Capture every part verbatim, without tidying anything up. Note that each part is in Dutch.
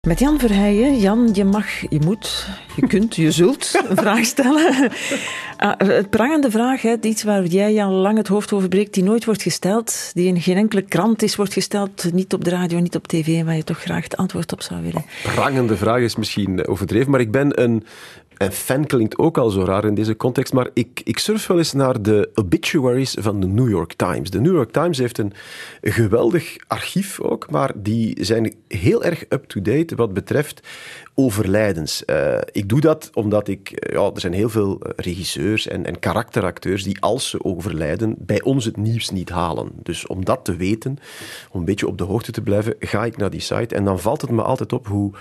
Met Jan Verheijen. Jan, je mag, je moet, je kunt, je zult een vraag stellen. Uh, het prangende vraag, hè, iets waar jij al lang het hoofd over breekt, die nooit wordt gesteld, die in geen enkele krant is wordt gesteld, niet op de radio, niet op tv, waar je toch graag het antwoord op zou willen. Prangende vraag is misschien overdreven, maar ik ben een... En fan klinkt ook al zo raar in deze context, maar ik, ik surf wel eens naar de obituaries van de New York Times. De New York Times heeft een geweldig archief ook, maar die zijn heel erg up-to-date wat betreft overlijdens. Uh, ik doe dat omdat ik... Ja, er zijn heel veel regisseurs en, en karakteracteurs die als ze overlijden bij ons het nieuws niet halen. Dus om dat te weten, om een beetje op de hoogte te blijven, ga ik naar die site en dan valt het me altijd op hoe...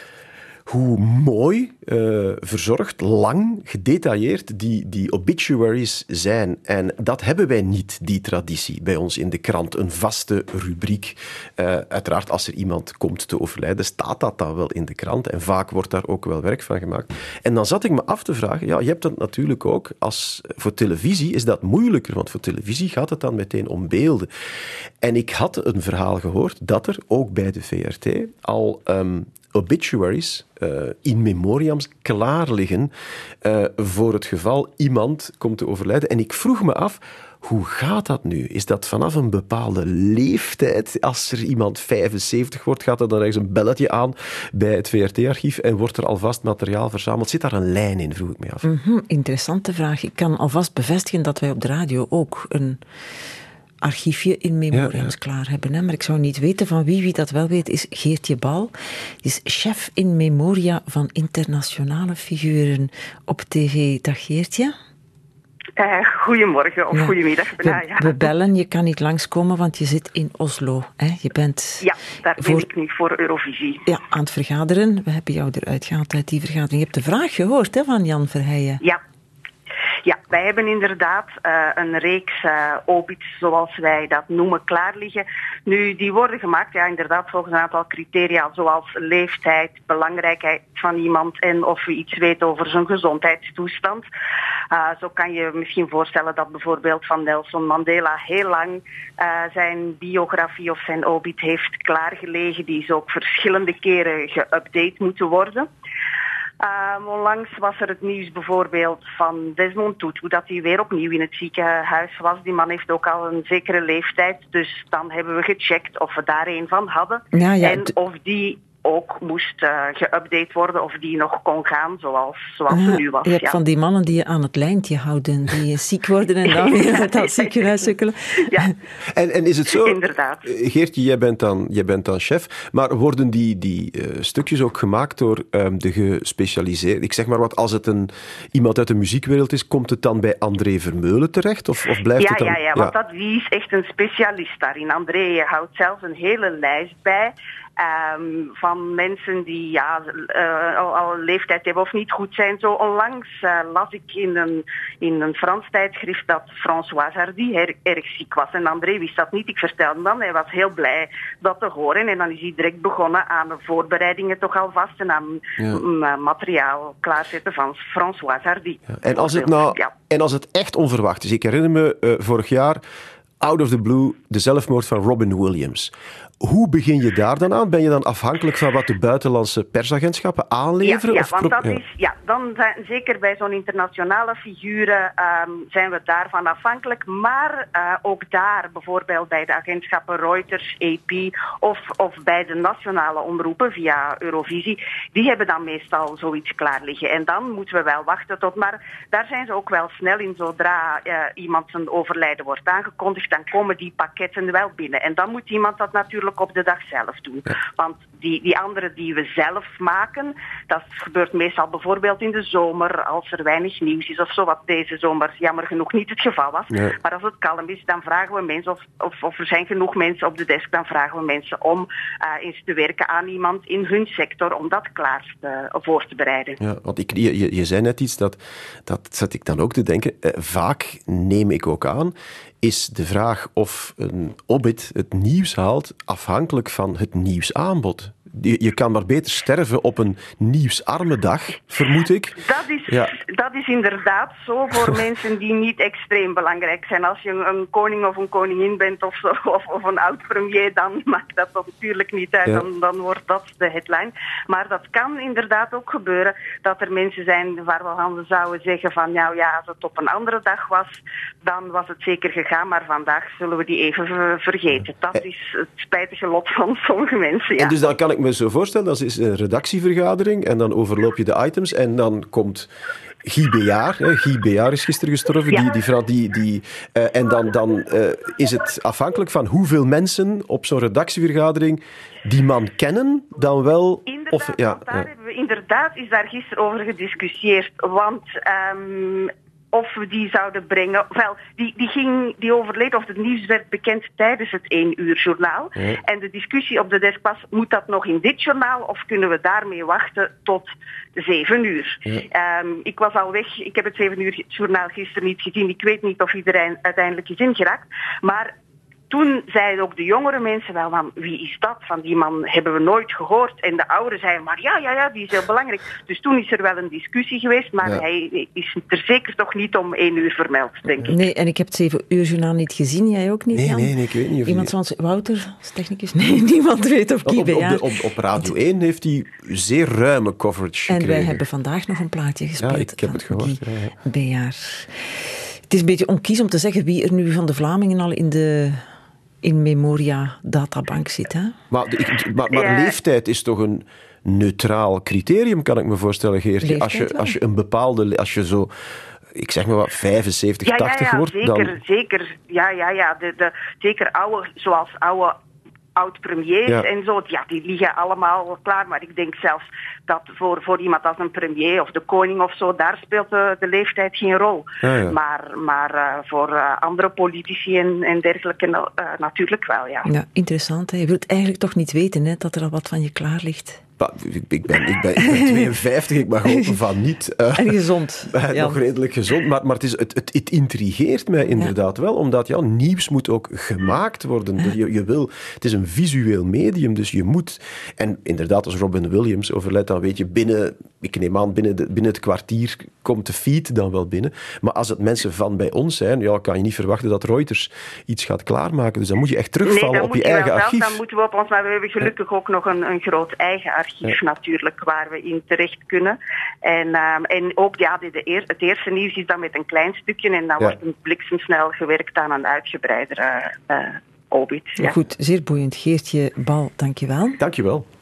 Hoe mooi, uh, verzorgd, lang, gedetailleerd die, die obituaries zijn. En dat hebben wij niet, die traditie, bij ons in de krant. Een vaste rubriek. Uh, uiteraard, als er iemand komt te overlijden, staat dat dan wel in de krant. En vaak wordt daar ook wel werk van gemaakt. En dan zat ik me af te vragen, ja, je hebt dat natuurlijk ook, als, voor televisie is dat moeilijker, want voor televisie gaat het dan meteen om beelden. En ik had een verhaal gehoord dat er, ook bij de V R T, al... Um, obituaries, uh, in memoriams, klaar liggen uh, voor het geval iemand komt te overlijden. En ik vroeg me af, hoe gaat dat nu? Is dat vanaf een bepaalde leeftijd? Als er iemand vijfenzeventig wordt, gaat er dan ergens een belletje aan bij het V R T-archief en wordt er alvast materiaal verzameld? Zit daar een lijn in, vroeg ik me af. Mm-hmm, interessante vraag. Ik kan alvast bevestigen dat wij op de radio ook een... archiefje in memoriams ja, ja. klaar hebben. Hè? Maar ik zou niet weten van wie. Wie dat wel weet is Geertje Bal. Die is chef in memoria van internationale figuren op tv. Dag Geertje. Uh, goedemorgen of ja. goedemiddag. We, ja. we bellen, je kan niet langskomen, want je zit in Oslo. Hè? Je bent ja, daar ben voor, ik nu voor Eurovisie. Ja, aan het vergaderen. We hebben jou eruit gehaald uit die vergadering. Je hebt de vraag gehoord hè, van Jan Verheijen. Ja. Ja, wij hebben inderdaad uh, een reeks uh, obits, zoals wij dat noemen, klaar liggen. Nu, die worden gemaakt, ja, inderdaad, volgens een aantal criteria, zoals leeftijd, belangrijkheid van iemand en of we iets weten over zijn gezondheidstoestand. Uh, zo kan je misschien voorstellen dat bijvoorbeeld van Nelson Mandela heel lang uh, zijn biografie of zijn obit heeft klaargelegen. Die is ook verschillende keren geüpdate moeten worden. Um, onlangs was er het nieuws bijvoorbeeld van Desmond Tutu, dat hij weer opnieuw in het ziekenhuis was. Die man heeft ook al een zekere leeftijd, dus dan hebben we gecheckt of we daar een van hadden. Ja, ja, en of die ook moest uh, geüpdate worden of die nog kon gaan zoals, zoals ah, ze nu was. Je hebt ja. van die mannen die je aan het lijntje houden, die ziek worden en dan weer uit dat ziekenhuis sukkelen. Ja. En, en is het zo, inderdaad. Geertje, jij bent dan, jij bent dan chef, maar worden die, die uh, stukjes ook gemaakt door um, de gespecialiseerde, ik zeg maar wat, als het een, iemand uit de muziekwereld is, komt het dan bij André Vermeulen terecht? Of, of blijft ja, het dan... ja, ja, want ja. dat, die is echt een specialist daarin. André houdt zelfs een hele lijst bij. Um, van mensen die ja, uh, al, al een leeftijd hebben of niet goed zijn. Zo onlangs uh, las ik in een, in een Frans tijdschrift dat François Hardy her, erg ziek was. En André wist dat niet. Ik vertelde hem dan. Hij was heel blij dat te horen. En dan is hij direct begonnen aan de voorbereidingen toch alvast. En aan ja. m- materiaal klaarzetten van François Hardy. Ja. En, als het nou, ja. en als het echt onverwacht is. Ik herinner me uh, vorig jaar, out of the blue, de zelfmoord van Robin Williams. Hoe begin je daar dan aan? Ben je dan afhankelijk van wat de buitenlandse persagentschappen aanleveren? Ja, ja of want pro- dat ja. is, ja, dan zijn, zeker bij zo'n internationale figuren um, zijn we daarvan afhankelijk. Maar uh, ook daar, bijvoorbeeld bij de agentschappen Reuters, A P of, of bij de nationale omroepen via Eurovisie, die hebben dan meestal zoiets klaar liggen. En dan moeten we wel wachten tot, maar daar zijn ze ook wel snel in. Zodra uh, iemand zijn overlijden wordt aangekondigd, dan komen die pakketten wel binnen. En dan moet iemand dat natuurlijk op de dag zelf doen. Ja. Want die, die andere die we zelf maken, dat gebeurt meestal bijvoorbeeld in de zomer, als er weinig nieuws is of zo, wat deze zomer jammer genoeg niet het geval was. Ja. Maar als het kalm is, dan vragen we mensen, of, of, of er zijn genoeg mensen op de desk, dan vragen we mensen om uh, eens te werken aan iemand in hun sector, om dat klaar te, voor te bereiden. Ja, want ik, je, je, je zei net iets, dat, dat zat ik dan ook te denken. Eh, vaak neem ik ook aan, is de vraag of een obit het nieuws haalt afhankelijk van het nieuwsaanbod. Je, je kan maar beter sterven op een nieuwsarme dag, vermoed ik. Dat is Ja. Dat is inderdaad zo voor mensen die niet extreem belangrijk zijn. Als je een, een koning of een koningin bent of, zo, of, of een oud-premier, dan maakt dat natuurlijk niet uit. Ja. Dan, dan wordt dat de headline. Maar dat kan inderdaad ook gebeuren dat er mensen zijn waarvan we zouden zeggen van nou ja, als het op een andere dag was, dan was het zeker gegaan, maar vandaag zullen we die even vergeten. Dat is het spijtige lot van sommige mensen. Ja. En dus dan kan ik me zo voorstellen, dat is een redactievergadering en dan overloop je de items en dan komt Guy Béart. Guy Béart is gisteren gestorven. Ja. Die, die vrouw die... die uh, en dan, dan uh, is het afhankelijk van hoeveel mensen op zo'n redactievergadering die man kennen, dan wel... Inderdaad, of, ja, daar ja. Hebben we, inderdaad is daar gisteren over gediscussieerd. Want... Um, of we die zouden brengen. Wel, die, die, ging, die overleed, of het nieuws werd bekend tijdens het één uur journaal. Ja. En de discussie op de desk was, moet dat nog in dit journaal of kunnen we daarmee wachten tot zeven uur? Ja. Um, ik was al weg, ik heb het zeven uur journaal gisteren niet gezien. Ik weet niet of iedereen uiteindelijk is ingeraakt. Maar toen zeiden ook de jongere mensen wel van, wie is dat? Van die man hebben we nooit gehoord. En de ouderen zeiden, maar ja, ja, ja, die is heel belangrijk. Dus toen is er wel een discussie geweest, maar ja. hij is er zeker toch niet om één uur vermeld, denk ik. Nee, en ik heb het zeven uur journaal niet gezien. Jij ook niet, Nee, Jan? nee, nee, ik weet niet of Iemand die... zoals Wouter, als technicus? Nee, niemand weet of Guy Béart... Op, op, op Radio één heeft hij zeer ruime coverage gekregen. En wij hebben vandaag nog een plaatje gespeeld. Ja, ik heb het gehoord. Guy ja. Béart. Het is een beetje onkies om te zeggen wie er nu van de Vlamingen al in de... in memoria databank zit, hè? Maar, de, maar, maar ja. leeftijd is toch een neutraal criterium, kan ik me voorstellen, Geertje. Als je, als je een bepaalde... Als je zo... Ik zeg maar wat, vijfenzeventig, ja, ja, tachtig ja, wordt, zeker, dan... Zeker, ja, ja, ja. De, de, zeker oude, zoals oude oud-premiers ja. en zo, ja, die liggen allemaal klaar. Maar ik denk zelfs dat voor, voor iemand als een premier of de koning of zo, daar speelt de, de leeftijd geen rol. Ja, ja. Maar, maar uh, voor uh, andere politici en, en dergelijke uh, natuurlijk wel, ja. Ja, interessant. Hè? Je wilt eigenlijk toch niet weten, hè, dat er al wat van je klaar ligt. Ik ben, ik, ben, ik ben tweeënventig, ik mag hopen van niet. Uh, en gezond. Uh, ja. Nog redelijk gezond, maar, maar het, is, het, het, het intrigeert mij inderdaad ja. wel, omdat ja, nieuws moet ook gemaakt worden. Ja. Je, je wil, het is een visueel medium, dus je moet... En inderdaad, als Robin Williams overlijdt, dan weet je binnen... Ik neem aan, binnen, de, binnen het kwartier komt de feed dan wel binnen. Maar als het mensen van bij ons zijn, ja, kan je niet verwachten dat Reuters iets gaat klaarmaken. Dus dan moet je echt terugvallen nee, op je, je eigen wel, archief. Dan moeten we op ons... Maar we hebben gelukkig ook nog een, een groot eigen archief ja. natuurlijk, waar we in terecht kunnen. En, um, en ook ja, de, de eer, het eerste nieuws is dan met een klein stukje en dan ja. wordt een bliksemsnel gewerkt aan een uitgebreider uh, uh, obit. Ja. Goed, zeer boeiend. Geertje Bal, dank je wel. Dank je wel.